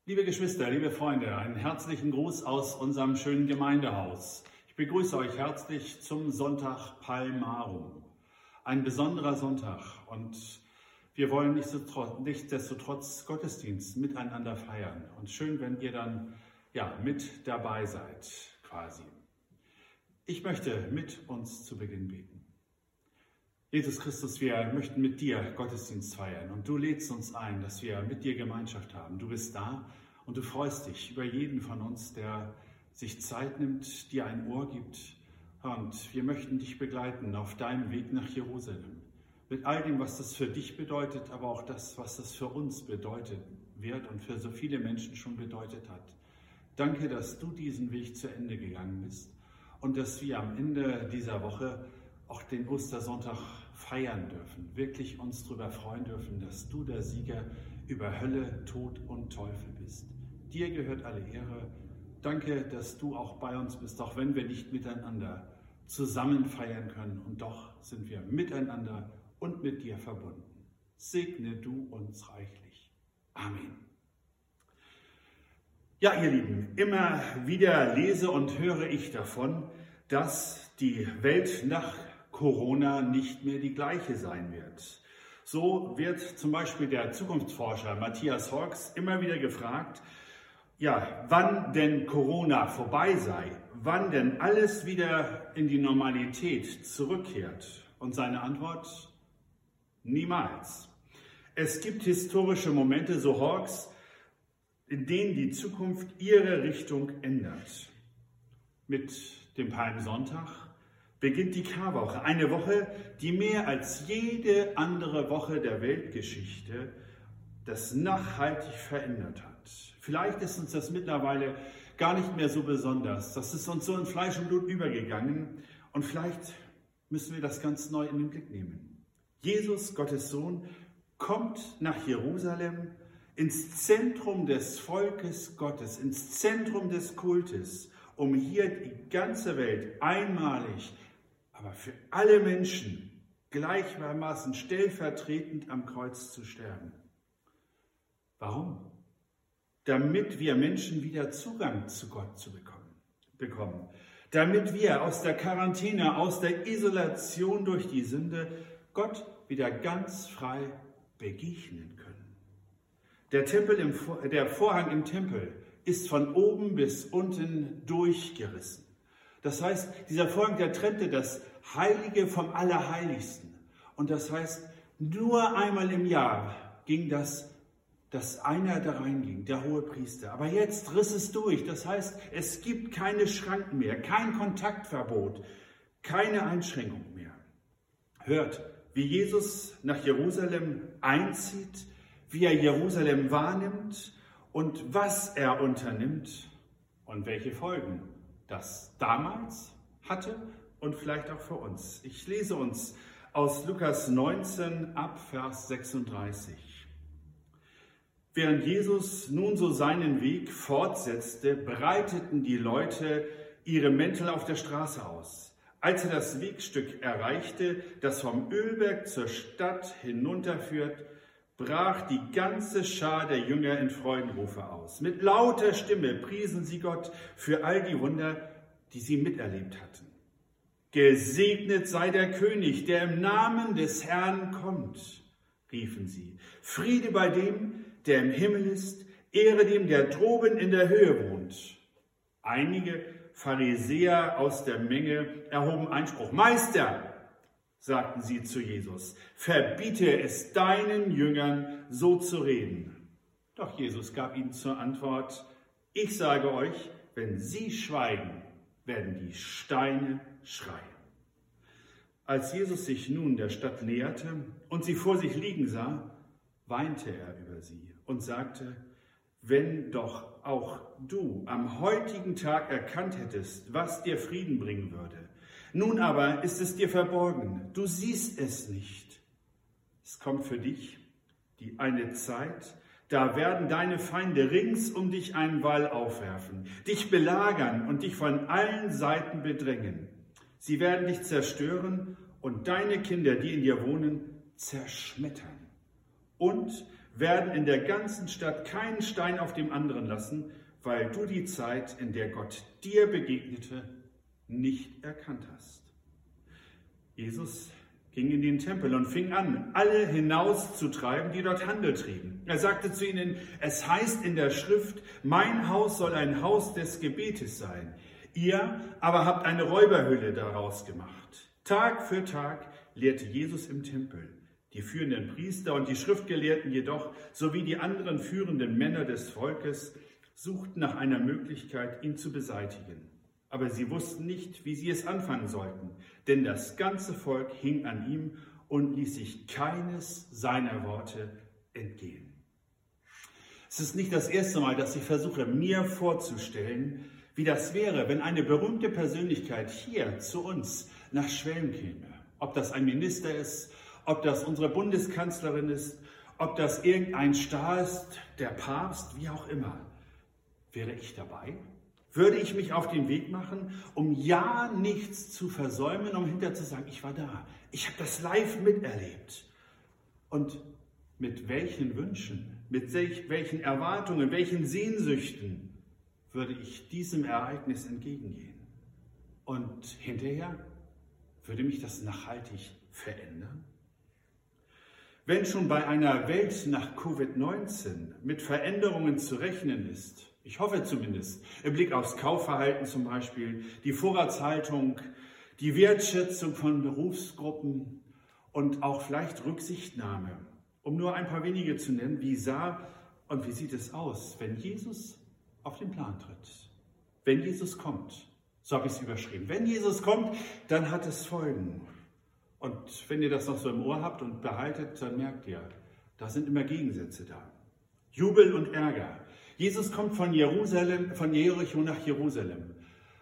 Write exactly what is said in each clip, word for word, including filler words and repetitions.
Liebe Geschwister, liebe Freunde, einen herzlichen Gruß aus unserem schönen Gemeindehaus. Ich begrüße euch herzlich zum Sonntag Palmarum. Ein besonderer Sonntag und wir wollen nichtsdestotrotz Gottesdienst miteinander feiern. Und schön, wenn ihr dann ja, mit dabei seid, quasi. Ich möchte mit uns zu Beginn beten. Jesus Christus, wir möchten mit dir Gottesdienst feiern und du lädst uns ein, dass wir mit dir Gemeinschaft haben. Du bist da und du freust dich über jeden von uns, der sich Zeit nimmt, dir ein Ohr gibt. Und wir möchten dich begleiten auf deinem Weg nach Jerusalem. Mit all dem, was das für dich bedeutet, aber auch das, was das für uns bedeutet wird und für so viele Menschen schon bedeutet hat. Danke, dass du diesen Weg zu Ende gegangen bist und dass wir am Ende dieser Woche auch den Ostersonntag feiern dürfen, wirklich uns darüber freuen dürfen, dass du der Sieger über Hölle, Tod und Teufel bist. Dir gehört alle Ehre. Danke, dass du auch bei uns bist, auch wenn wir nicht miteinander zusammen feiern können. Und doch sind wir miteinander und mit dir verbunden. Segne du uns reichlich. Amen. Ja, ihr Lieben, immer wieder lese und höre ich davon, dass die Welt nach Corona nicht mehr die gleiche sein wird. So wird zum Beispiel der Zukunftsforscher Matthias Hawkes immer wieder gefragt, ja, wann denn Corona vorbei sei, wann denn alles wieder in die Normalität zurückkehrt. Und seine Antwort: niemals. Es gibt historische Momente, so Hawkes, in denen die Zukunft ihre Richtung ändert. Mit dem Palmsonntag beginnt die Karwoche, eine Woche, die mehr als jede andere Woche der Weltgeschichte das nachhaltig verändert hat. Vielleicht ist uns das mittlerweile gar nicht mehr so besonders. Das ist uns so in Fleisch und Blut übergegangen und vielleicht müssen wir das ganz neu in den Blick nehmen. Jesus, Gottes Sohn, kommt nach Jerusalem, ins Zentrum des Volkes Gottes, ins Zentrum des Kultes, um hier die ganze Welt einmalig, aber für alle Menschen gleichermaßen stellvertretend am Kreuz zu sterben. Warum? Damit wir Menschen wieder Zugang zu Gott zu bekommen, bekommen. Damit wir aus der Quarantäne, aus der Isolation durch die Sünde Gott wieder ganz frei begegnen können. Der, Tempel im, der Vorhang im Tempel ist von oben bis unten durchgerissen. Das heißt, dieser Vorhang, der trennte das Heilige vom Allerheiligsten. Und das heißt, nur einmal im Jahr ging das, dass einer da reinging, der Hohepriester. Aber jetzt riss es durch. Das heißt, es gibt keine Schranken mehr, kein Kontaktverbot, keine Einschränkung mehr. Hört, wie Jesus nach Jerusalem einzieht, wie er Jerusalem wahrnimmt und was er unternimmt und welche Folgen das damals hatte und vielleicht auch für uns. Ich lese uns aus Lukas neunzehn ab Vers sechsunddreißig. Während Jesus nun so seinen Weg fortsetzte, breiteten die Leute ihre Mäntel auf der Straße aus. Als er das Wegstück erreichte, das vom Ölberg zur Stadt hinunterführt, brach die ganze Schar der Jünger in Freudenrufe aus. Mit lauter Stimme priesen sie Gott für all die Wunder, die sie miterlebt hatten. Gesegnet sei der König, der im Namen des Herrn kommt, riefen sie. Friede bei dem, der im Himmel ist, Ehre dem, der droben in der Höhe wohnt. Einige Pharisäer aus der Menge erhoben Einspruch. Meister, sagten sie zu Jesus, verbiete es deinen Jüngern, so zu reden. Doch Jesus gab ihnen zur Antwort, ich sage euch, wenn sie schweigen, werden die Steine schreien. Als Jesus sich nun der Stadt näherte und sie vor sich liegen sah, weinte er über sie und sagte, wenn doch auch du am heutigen Tag erkannt hättest, was dir Frieden bringen würde. Nun aber ist es dir verborgen, du siehst es nicht. Es kommt für dich die eine Zeit, da werden deine Feinde rings um dich einen Wall aufwerfen, dich belagern und dich von allen Seiten bedrängen. Sie werden dich zerstören und deine Kinder, die in dir wohnen, zerschmettern. Und werden in der ganzen Stadt keinen Stein auf dem anderen lassen, weil du die Zeit, in der Gott dir begegnete, nicht erkannt hast. Jesus ging in den Tempel und fing an, alle hinauszutreiben, die dort Handel trieben. Er sagte zu ihnen, es heißt in der Schrift, mein Haus soll ein Haus des Gebetes sein. Ihr aber habt eine Räuberhöhle daraus gemacht. Tag für Tag lehrte Jesus im Tempel. Die führenden Priester und die Schriftgelehrten jedoch, sowie die anderen führenden Männer des Volkes, suchten nach einer Möglichkeit, ihn zu beseitigen. Aber sie wussten nicht, wie sie es anfangen sollten, denn das ganze Volk hing an ihm und ließ sich keines seiner Worte entgehen. Es ist nicht das erste Mal, dass ich versuche, mir vorzustellen, wie das wäre, wenn eine berühmte Persönlichkeit hier zu uns nach Schwelm käme. Ob das ein Minister ist, ob das unsere Bundeskanzlerin ist, ob das irgendein Star ist, der Papst, wie auch immer. Wäre ich dabei? Würde ich mich auf den Weg machen, um ja nichts zu versäumen, um hinterher zu sagen, ich war da, ich habe das live miterlebt. Und mit welchen Wünschen, mit welchen Erwartungen, welchen Sehnsüchten würde ich diesem Ereignis entgegengehen? Und hinterher würde mich das nachhaltig verändern? Wenn schon bei einer Welt nach Covid neunzehn mit Veränderungen zu rechnen ist, ich hoffe zumindest, im Blick aufs Kaufverhalten zum Beispiel, die Vorratshaltung, die Wertschätzung von Berufsgruppen und auch vielleicht Rücksichtnahme, um nur ein paar wenige zu nennen, wie sah und wie sieht es aus, wenn Jesus auf den Plan tritt, wenn Jesus kommt, so habe ich es überschrieben. Wenn Jesus kommt, dann hat es Folgen. Und wenn ihr das noch so im Ohr habt und behaltet, dann merkt ihr, da sind immer Gegensätze da. Jubel und Ärger. Jesus kommt von Jerusalem, von Jericho nach Jerusalem.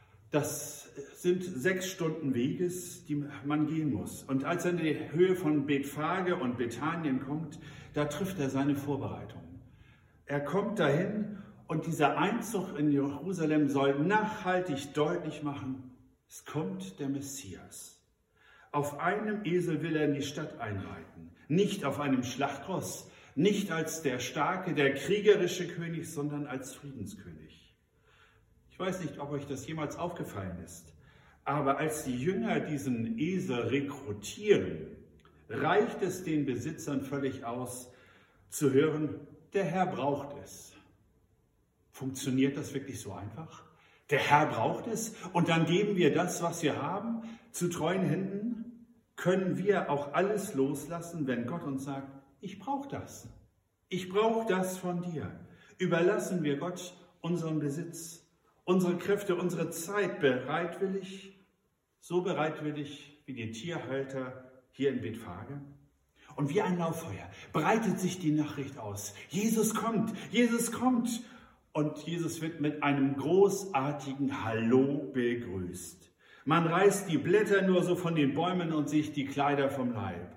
Das sind sechs Stunden Weges, die man gehen muss. Und als er in die Höhe von Bethphage und Bethanien kommt, da trifft er seine Vorbereitungen. Er kommt dahin und dieser Einzug in Jerusalem soll nachhaltig deutlich machen, es kommt der Messias. Auf einem Esel will er in die Stadt einreiten, nicht auf einem Schlachtross, nicht als der starke, der kriegerische König, sondern als Friedenskönig. Ich weiß nicht, ob euch das jemals aufgefallen ist, aber als die Jünger diesen Esel rekrutieren, reicht es den Besitzern völlig aus, zu hören, der Herr braucht es. Funktioniert das wirklich so einfach? Der Herr braucht es und dann geben wir das, was wir haben, zu treuen Händen? Können wir auch alles loslassen, wenn Gott uns sagt, ich brauche das. Ich brauche das von dir. Überlassen wir Gott unseren Besitz, unsere Kräfte, unsere Zeit bereitwillig, so bereitwillig wie die Tierhalter hier in Bethphage? Und wie ein Lauffeuer breitet sich die Nachricht aus. Jesus kommt, Jesus kommt. Und Jesus wird mit einem großartigen Hallo begrüßt. Man reißt die Blätter nur so von den Bäumen und sich die Kleider vom Leib,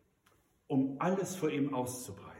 um alles vor ihm auszubreiten.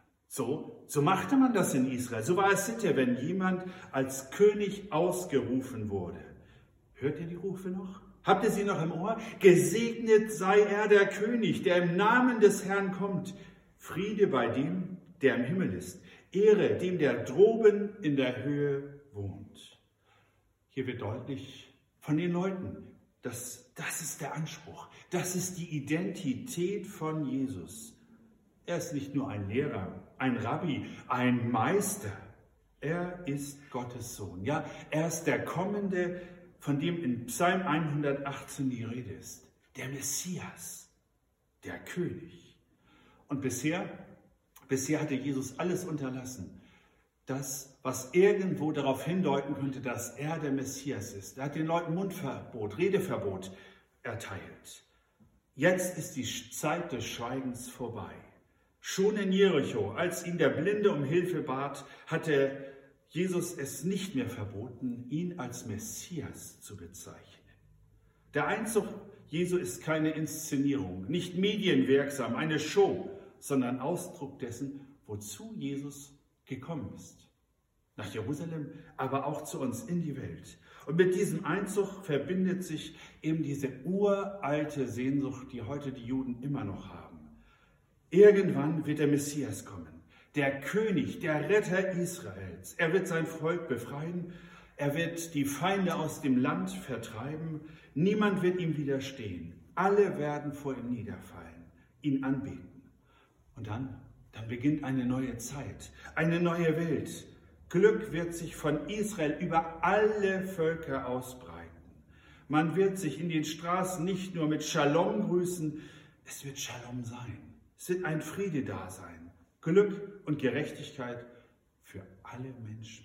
So, so machte man das in Israel. So war es Sitte, wenn jemand als König ausgerufen wurde. Hört ihr die Rufe noch? Habt ihr sie noch im Ohr? Gesegnet sei er, der König, der im Namen des Herrn kommt. Friede bei dem, der im Himmel ist. Ehre dem, der droben in der Höhe wohnt. Hier wird deutlich von den Leuten, dass das ist der Anspruch, das ist die Identität von Jesus. Er ist nicht nur ein Lehrer, ein Rabbi, ein Meister. Er ist Gottes Sohn. Ja, er ist der Kommende, von dem in Psalm hundertachtzehn die Rede ist. Der Messias, der König. Und bisher, bisher hatte Jesus alles unterlassen. Das, was irgendwo darauf hindeuten könnte, dass er der Messias ist. Er hat den Leuten Mundverbot, Redeverbot erteilt. Jetzt ist die Zeit des Schweigens vorbei. Schon in Jericho, als ihn der Blinde um Hilfe bat, hatte Jesus es nicht mehr verboten, ihn als Messias zu bezeichnen. Der Einzug Jesu ist keine Inszenierung, nicht medienwirksam, eine Show, sondern Ausdruck dessen, wozu Jesus gekommen ist. Nach Jerusalem, aber auch zu uns in die Welt. Und mit diesem Einzug verbindet sich eben diese uralte Sehnsucht, die heute die Juden immer noch haben. Irgendwann wird der Messias kommen. der König, der Retter Israels. Er wird sein Volk befreien, er wird die Feinde aus dem Land vertreiben, niemand wird ihm widerstehen. Alle werden vor ihm niederfallen, ihn anbeten. Und dann, dann beginnt eine neue Zeit, eine neue Welt. Glück wird sich von Israel über alle Völker ausbreiten. Man wird sich in den Straßen nicht nur mit Shalom grüßen, es wird Shalom sein. Es wird ein Friede da sein. Glück und Gerechtigkeit für alle Menschen.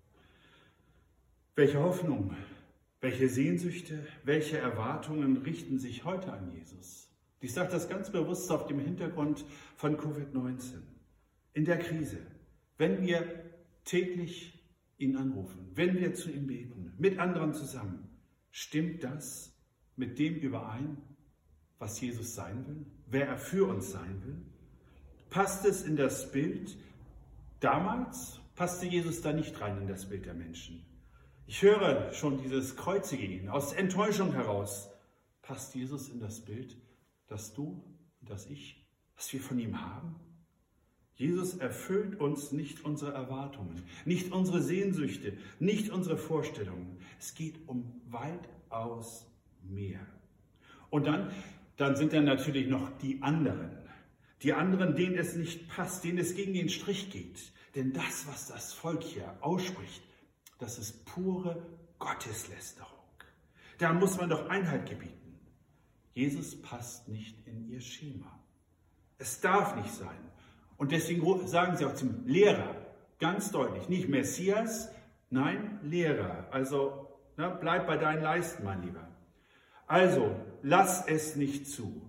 Welche Hoffnung, welche Sehnsüchte, welche Erwartungen richten sich heute an Jesus? Ich sage das ganz bewusst auf dem Hintergrund von Covid neunzehn. In der Krise, wenn wir täglich ihn anrufen, wenn wir zu ihm beten, mit anderen zusammen, stimmt das mit dem überein, was Jesus sein will, wer er für uns sein will? Passt es in das Bild? Damals passte Jesus da nicht rein in das Bild der Menschen. Ich höre schon dieses Kreuzige ihn aus Enttäuschung heraus. Passt Jesus in das Bild, das du und das ich, was wir von ihm haben? Jesus erfüllt uns nicht unsere Erwartungen, nicht unsere Sehnsüchte, nicht unsere Vorstellungen. Es geht um weitaus mehr. Und dann, dann sind dann natürlich noch die anderen. Die anderen, denen es nicht passt, denen es gegen den Strich geht. Denn das, was das Volk hier ausspricht, das ist pure Gotteslästerung. Da muss man doch Einhalt gebieten. Jesus passt nicht in ihr Schema. Es darf nicht sein. Und deswegen sagen sie auch zum Lehrer ganz deutlich, nicht Messias, nein, Lehrer. Also na, bleib bei deinen Leisten, mein Lieber. Also, lass es nicht zu.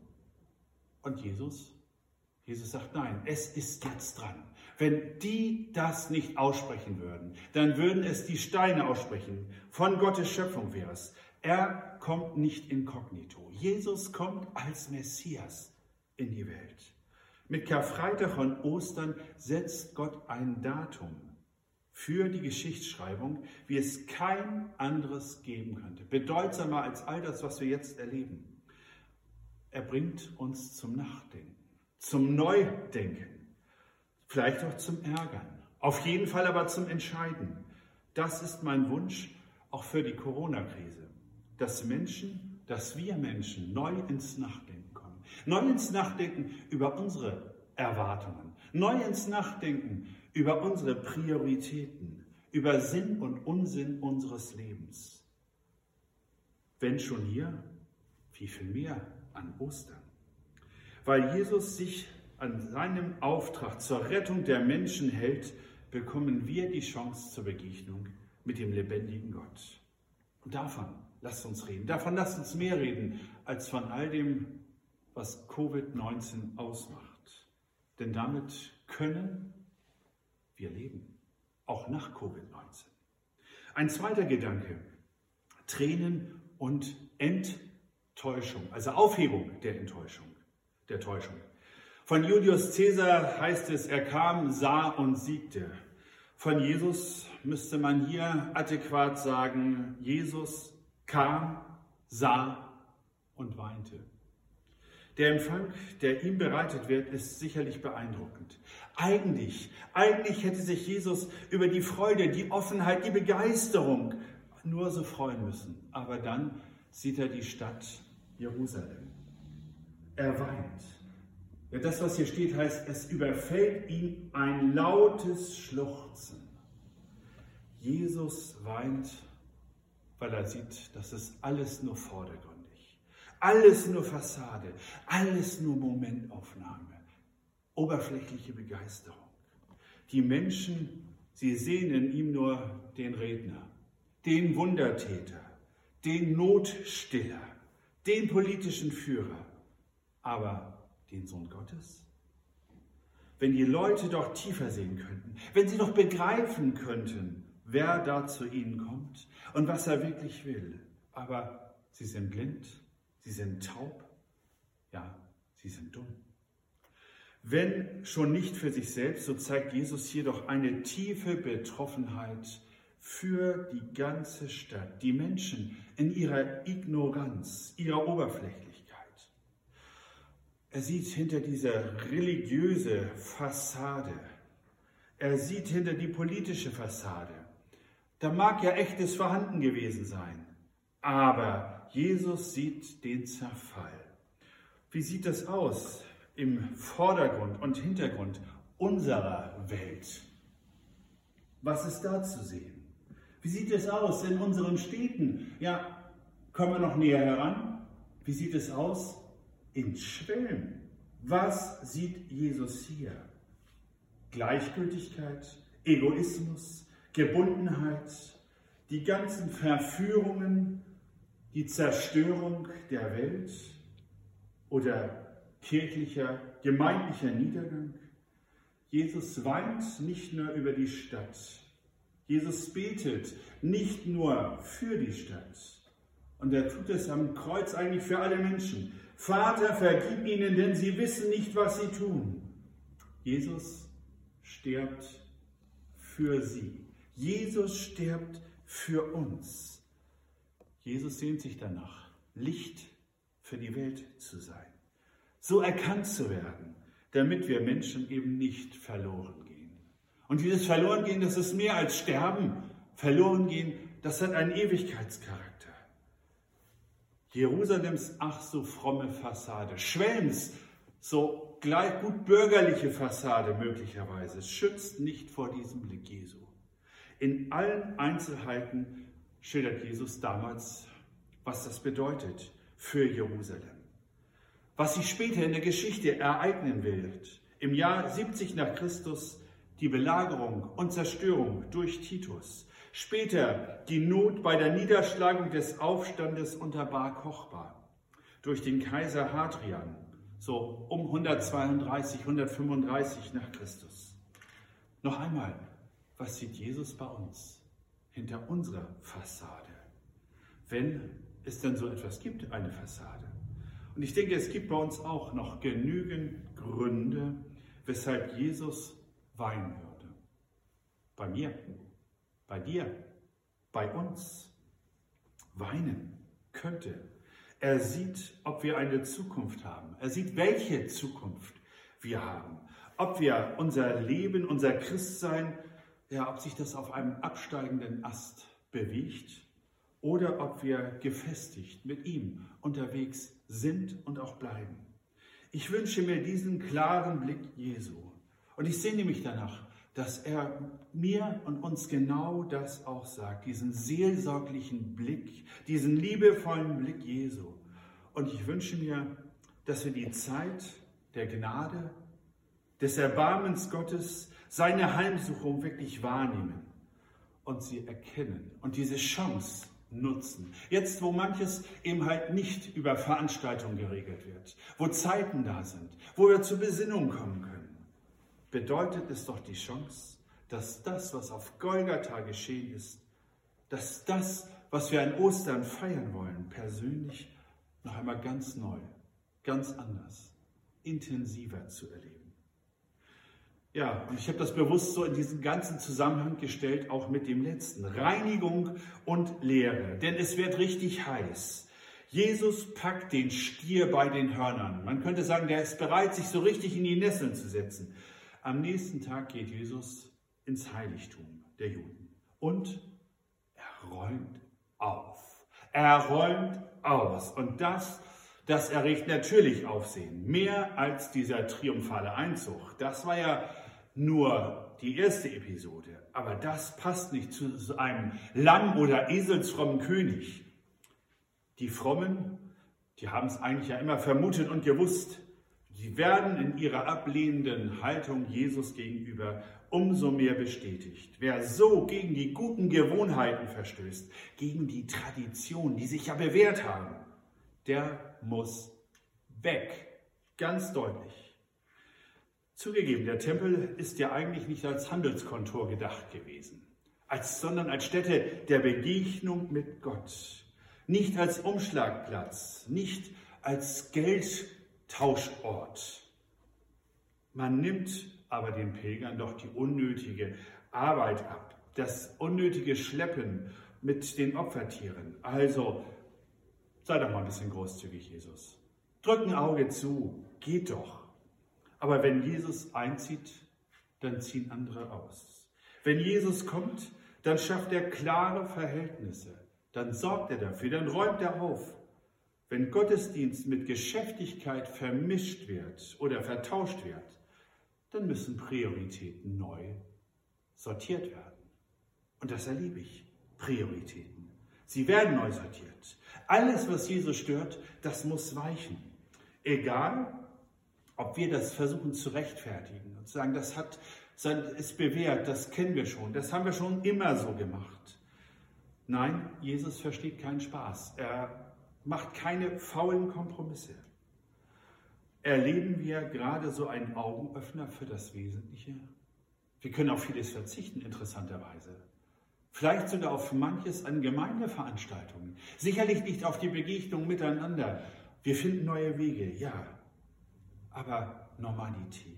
Und Jesus? Jesus sagt, nein, es ist jetzt dran. Wenn die das nicht aussprechen würden, dann würden es die Steine aussprechen. Von Gottes Schöpfung wäre es. Er kommt nicht inkognito. Jesus kommt als Messias in die Welt. Mit Karfreitag und Ostern setzt Gott ein Datum für die Geschichtsschreibung, wie es kein anderes geben könnte. Bedeutsamer als all das, was wir jetzt erleben. Er bringt uns zum Nachdenken, zum Neudenken, vielleicht auch zum Ärgern, auf jeden Fall aber zum Entscheiden. Das ist mein Wunsch auch für die Corona-Krise, dass Menschen, dass wir Menschen neu ins Nachdenken kommen, neu ins Nachdenken über unsere Erwartungen, neu ins Nachdenken über unsere Prioritäten, über Sinn und Unsinn unseres Lebens. Wenn schon hier, wie viel mehr an Ostern? Weil Jesus sich an seinem Auftrag zur Rettung der Menschen hält, bekommen wir die Chance zur Begegnung mit dem lebendigen Gott. Und davon lasst uns reden, davon lasst uns mehr reden, als von all dem, was Covid neunzehn ausmacht. Denn damit können wir leben, auch nach Covid neunzehn. Ein zweiter Gedanke, Tränen und Enttäuschung, also Aufhebung der Enttäuschung, der Täuschung. Von Julius Caesar heißt es, er kam, sah und siegte. Von Jesus müsste man hier adäquat sagen, Jesus kam, sah und weinte. Der Empfang, der ihm bereitet wird, ist sicherlich beeindruckend. Eigentlich, eigentlich hätte sich Jesus über die Freude, die Offenheit, die Begeisterung nur so freuen müssen. Aber dann sieht er die Stadt Jerusalem. Er weint. Ja, das, was hier steht, heißt, es überfällt ihn ein lautes Schluchzen. Jesus weint, weil er sieht, das ist alles nur vordergründig, alles nur Fassade, alles nur Momentaufnahme, oberflächliche Begeisterung. Die Menschen, sie sehen in ihm nur den Redner, den Wundertäter, den Notstiller, den politischen Führer, aber den Sohn Gottes? Wenn die Leute doch tiefer sehen könnten, wenn sie doch begreifen könnten, wer da zu ihnen kommt und was er wirklich will. Aber sie sind blind, sie sind taub, ja, sie sind dumm. Wenn schon nicht für sich selbst, so zeigt Jesus hier doch eine tiefe Betroffenheit für die ganze Stadt, die Menschen in ihrer Ignoranz, ihrer Oberflächlichkeit. Er sieht hinter dieser religiöse Fassade Er sieht hinter die politische Fassade. Da mag ja echtes vorhanden gewesen sein. Aber Jesus sieht den Zerfall. Wie sieht das aus im Vordergrund und Hintergrund unserer Welt? Was ist da zu sehen? Wie sieht es aus in unseren Städten? Ja, kommen wir noch näher heran? Wie sieht es aus in Schwelm? Was sieht Jesus hier? Gleichgültigkeit, Egoismus, Gebundenheit, die ganzen Verführungen, die Zerstörung der Welt oder kirchlicher, gemeindlicher Niedergang. Jesus weint nicht nur über die Stadt. Jesus betet nicht nur für die Stadt. Und er tut es am Kreuz eigentlich für alle Menschen. Vater, vergib ihnen, denn sie wissen nicht, was sie tun. Jesus stirbt für sie. Jesus stirbt für uns. Jesus sehnt sich danach, Licht für die Welt zu sein. So erkannt zu werden, damit wir Menschen eben nicht verloren gehen. Und dieses Verlorengehen, das ist mehr als Sterben. Verloren gehen, das hat einen Ewigkeitscharakter. Jerusalems ach so fromme Fassade, Schwelms so gleich gut bürgerliche Fassade möglicherweise, schützt nicht vor diesem Blick Jesu. In allen Einzelheiten schildert Jesus damals, was das bedeutet für Jerusalem. Was sich später in der Geschichte ereignen wird, im Jahr siebzig nach Christus, die Belagerung und Zerstörung durch Titus. Später die Not bei der Niederschlagung des Aufstandes unter Bar Kochba durch den Kaiser Hadrian, so um hundertzweiunddreißig, hundertfünfunddreißig nach Christus. Noch einmal, was sieht Jesus bei uns hinter unserer Fassade? Wenn es denn so etwas gibt, eine Fassade. Und ich denke, es gibt bei uns auch noch genügend Gründe, weshalb Jesus weinen würde. Bei mir, bei dir, bei uns. Weinen könnte. Er sieht, ob wir eine Zukunft haben. Er sieht, welche Zukunft wir haben. Ob wir unser Leben, unser Christsein, ja, ob sich das auf einem absteigenden Ast bewegt oder ob wir gefestigt mit ihm unterwegs sind und auch bleiben. Ich wünsche mir diesen klaren Blick Jesu. Und ich sehne mich danach, dass er mir und uns genau das auch sagt, diesen seelsorglichen Blick, diesen liebevollen Blick Jesu. Und ich wünsche mir, dass wir die Zeit der Gnade, des Erbarmens Gottes, seine Heimsuchung wirklich wahrnehmen und sie erkennen und diese Chance nutzen. Jetzt, wo manches eben halt nicht über Veranstaltungen geregelt wird, wo Zeiten da sind, wo wir zur Besinnung kommen können, bedeutet es doch die Chance, dass das, was auf Golgatha geschehen ist, dass das, was wir an Ostern feiern wollen, persönlich noch einmal ganz neu, ganz anders, intensiver zu erleben. Ja, und ich habe das bewusst so in diesen ganzen Zusammenhang gestellt, auch mit dem letzten. Reinigung und Lehre, denn es wird richtig heiß. Jesus packt den Stier bei den Hörnern. Man könnte sagen, der ist bereit, sich so richtig in die Nesseln zu setzen. Am nächsten Tag geht Jesus ins Heiligtum der Juden und er räumt auf. Er räumt aus. Und das, das erregt natürlich Aufsehen. Mehr als dieser triumphale Einzug. Das war ja nur die erste Episode. Aber das passt nicht zu so einem Lamm- oder eselsfrommen König. Die Frommen, die haben es eigentlich ja immer vermutet und gewusst. Sie werden in ihrer ablehnenden Haltung Jesus gegenüber umso mehr bestätigt. Wer so gegen die guten Gewohnheiten verstößt, gegen die Traditionen, die sich ja bewährt haben, der muss weg. Ganz deutlich. Zugegeben, der Tempel ist ja eigentlich nicht als Handelskontor gedacht gewesen, als, sondern als Stätte der Begegnung mit Gott. Nicht als Umschlagplatz, nicht als Geldtauschort. Man nimmt aber den Pilgern doch die unnötige Arbeit ab, das unnötige Schleppen mit den Opfertieren. Also sei doch mal ein bisschen großzügig, Jesus. Drück ein Auge zu, geht doch. Aber wenn Jesus einzieht, dann ziehen andere aus. Wenn Jesus kommt, dann schafft er klare Verhältnisse. Dann sorgt er dafür, dann räumt er auf. Wenn Gottesdienst mit Geschäftigkeit vermischt wird oder vertauscht wird, dann müssen Prioritäten neu sortiert werden. Und das erlebe ich. Prioritäten. Sie werden neu sortiert. Alles, was Jesus stört, das muss weichen. Egal, ob wir das versuchen zu rechtfertigen und sagen, das hat, ist bewährt, das kennen wir schon, das haben wir schon immer so gemacht. Nein, Jesus versteht keinen Spaß. Er macht keine faulen Kompromisse. Erleben wir gerade so einen Augenöffner für das Wesentliche? Wir können auf vieles verzichten, interessanterweise. Vielleicht sogar auf manches an Gemeindeveranstaltungen. Sicherlich nicht auf die Begegnung miteinander. Wir finden neue Wege, ja. Aber Normalität.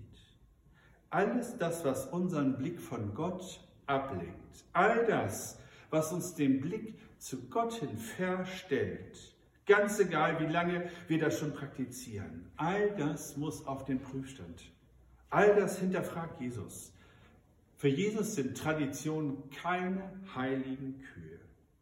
Alles das, was unseren Blick von Gott ablenkt. All das, was uns den Blick zu Gott hin verstellt. Ganz egal, wie lange wir das schon praktizieren. All das muss auf den Prüfstand. All das hinterfragt Jesus. Für Jesus sind Traditionen keine heiligen Kühe.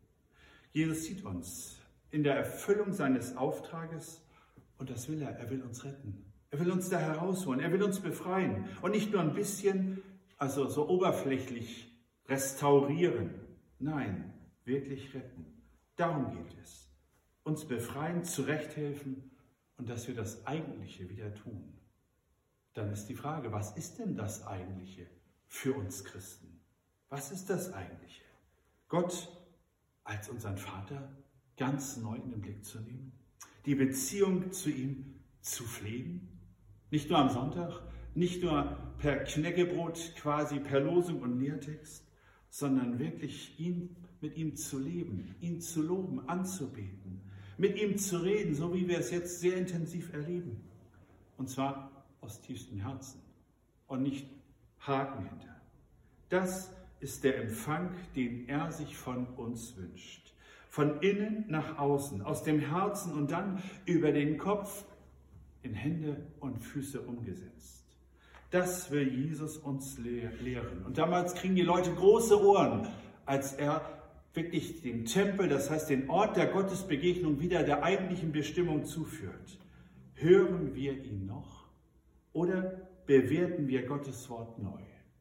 Jesus sieht uns in der Erfüllung seines Auftrages und das will er. Er will uns retten. Er will uns da herausholen. Er will uns befreien. Und nicht nur ein bisschen, also so oberflächlich restaurieren. Nein, wirklich retten. Darum geht es. Uns befreien, zurechthelfen und dass wir das Eigentliche wieder tun. Dann ist die Frage, was ist denn das Eigentliche für uns Christen? Was ist das Eigentliche? Gott als unseren Vater ganz neu in den Blick zu nehmen, die Beziehung zu ihm zu pflegen, nicht nur am Sonntag, nicht nur per Knäckebrot, quasi per Losung und Lehrtext, sondern wirklich ihn, mit ihm zu leben, ihn zu loben, anzubeten, mit ihm zu reden, so wie wir es jetzt sehr intensiv erleben. Und zwar aus tiefstem Herzen und nicht Haken hinter. Das ist der Empfang, den er sich von uns wünscht. Von innen nach außen, aus dem Herzen und dann über den Kopf in Hände und Füße umgesetzt. Das will Jesus uns lehren. Und damals kriegen die Leute große Ohren, als er wirklich den Tempel, das heißt den Ort der Gottesbegegnung, wieder der eigentlichen Bestimmung zuführt. Hören wir ihn noch oder bewerten wir Gottes Wort neu?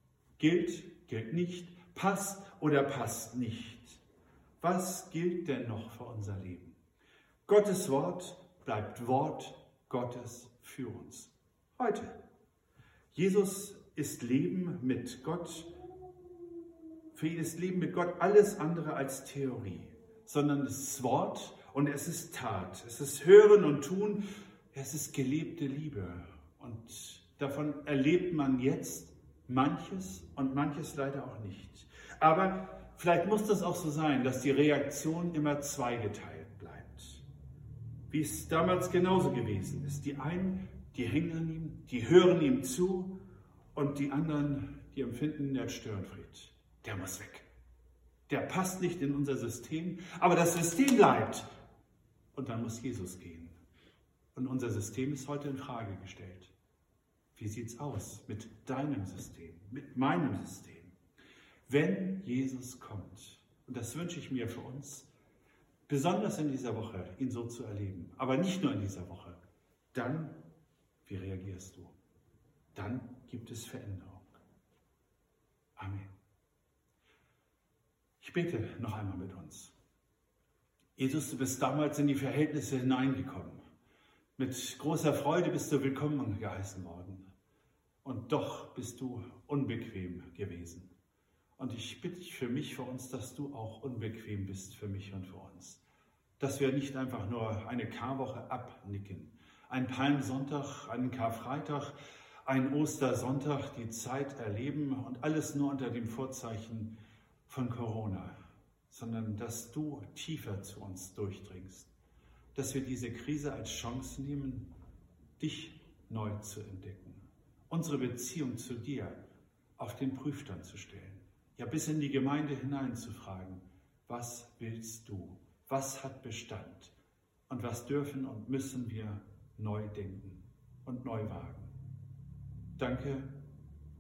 Gilt, gilt nicht, passt oder passt nicht? Was gilt denn noch für unser Leben? Gottes Wort bleibt Wort Gottes für uns. Heute. Jesus ist Leben mit Gott. Für ihn ist Leben mit Gott alles andere als Theorie, sondern es ist Wort und es ist Tat. Es ist Hören und Tun, es ist gelebte Liebe. Und davon erlebt man jetzt manches und manches leider auch nicht. Aber vielleicht muss das auch so sein, dass die Reaktion immer zweigeteilt bleibt. Wie es damals genauso gewesen ist. Die einen, die hängen an ihm, die hören ihm zu und die anderen, die empfinden, der Störenfried. Der muss weg. Der passt nicht in unser System, aber das System bleibt. Und dann muss Jesus gehen. Und unser System ist heute in Frage gestellt. Wie sieht es aus mit deinem System, mit meinem System? Wenn Jesus kommt, und das wünsche ich mir für uns, besonders in dieser Woche, ihn so zu erleben, aber nicht nur in dieser Woche, dann, wie reagierst du? Dann gibt es Veränderung. Amen. Ich bete noch einmal mit uns. Jesus, du bist damals in die Verhältnisse hineingekommen. Mit großer Freude bist du willkommen geheißen worden. Und doch bist du unbequem gewesen. Und ich bitte dich für mich, für uns, dass du auch unbequem bist für mich und für uns. Dass wir nicht einfach nur eine Karwoche abnicken. Ein Palmsonntag, einen Karfreitag, einen Ostersonntag, die Zeit erleben und alles nur unter dem Vorzeichen von Corona. Sondern dass du tiefer zu uns durchdringst. Dass wir diese Krise als Chance nehmen, dich neu zu entdecken. Unsere Beziehung zu dir auf den Prüfstand zu stellen. Ja, bis in die Gemeinde hinein zu fragen, was willst du? Was hat Bestand? Und was dürfen und müssen wir neu denken und neu wagen? Danke,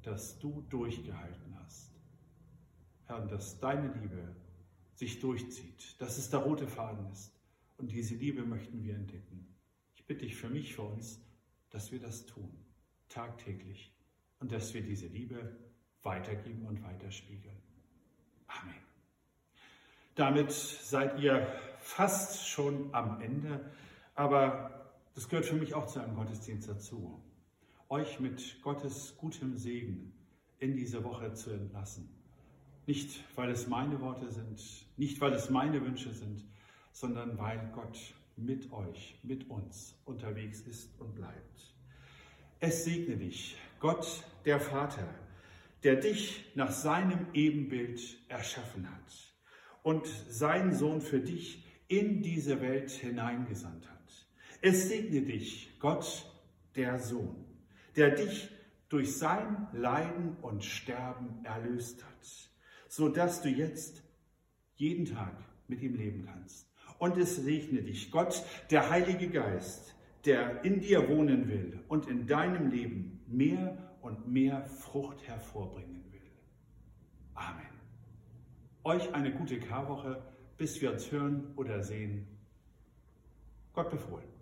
dass du durchgehalten hast. Herr, und dass deine Liebe sich durchzieht, dass es der rote Faden ist. Und diese Liebe möchten wir entdecken. Ich bitte dich für mich, für uns, dass wir das tun, tagtäglich. Und dass wir diese Liebe weitergeben und weiterspiegeln. Amen. Damit seid ihr fast schon am Ende, aber das gehört für mich auch zu einem Gottesdienst dazu, euch mit Gottes gutem Segen in diese Woche zu entlassen. Nicht, weil es meine Worte sind, nicht, weil es meine Wünsche sind, sondern weil Gott mit euch, mit uns unterwegs ist und bleibt. Es segne dich, Gott, der Vater, der dich nach seinem Ebenbild erschaffen hat und seinen Sohn für dich in diese Welt hineingesandt hat. Es segne dich, Gott, der Sohn, der dich durch sein Leiden und Sterben erlöst hat, sodass du jetzt jeden Tag mit ihm leben kannst. Und es segne dich, Gott, der Heilige Geist, der in dir wohnen will und in deinem Leben mehr und mehr Frucht hervorbringen will. Amen. Euch eine gute Karwoche, bis wir uns hören oder sehen. Gott befohlen.